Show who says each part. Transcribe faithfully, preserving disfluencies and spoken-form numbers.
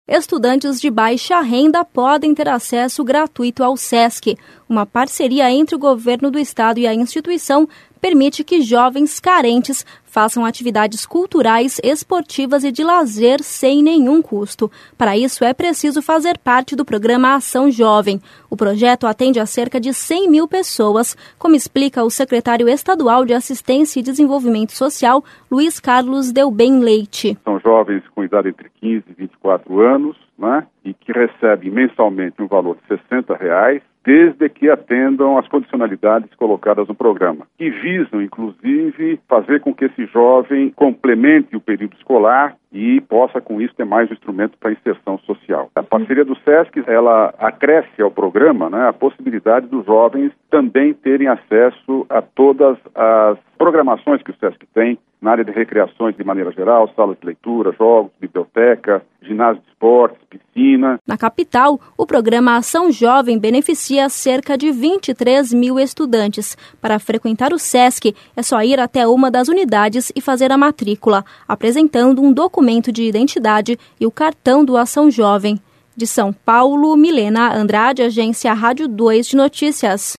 Speaker 1: Estudantes de baixa renda podem ter acesso gratuito ao SESC. Uma parceria entre o governo do estado e a instituição permite que jovens carentes façam atividades culturais, esportivas e de lazer sem nenhum custo. Para isso, é preciso fazer parte do programa Ação Jovem. O projeto atende a cerca de cem mil pessoas, como explica o secretário estadual de Assistência e Desenvolvimento Social, Luiz Carlos Delbem Leite.
Speaker 2: São jovens com idade entre quinze e vinte e quatro anos, né, e que recebem mensalmente um valor de sessenta reais, desde que atendam às condicionalidades colocadas no programa, que visam, inclusive, fazer com que esse jovem complemente o período escolar e possa, com isso, ter mais um instrumento para a inserção social. A parceria do SESC, ela acresce ao programa, né, a possibilidade dos jovens também terem acesso a todas as programações que o SESC tem na área de recreações de maneira geral, salas de leitura, jogos, biblioteca, ginásio de esportes, piscina.
Speaker 1: Na capital, o programa Ação Jovem beneficia cerca de vinte e três mil estudantes. Para frequentar o SESC, é só ir até uma das unidades e fazer a matrícula, apresentando um documento de identidade e o cartão do Ação Jovem. De São Paulo, Milena Andrade, Agência Rádio dois de Notícias.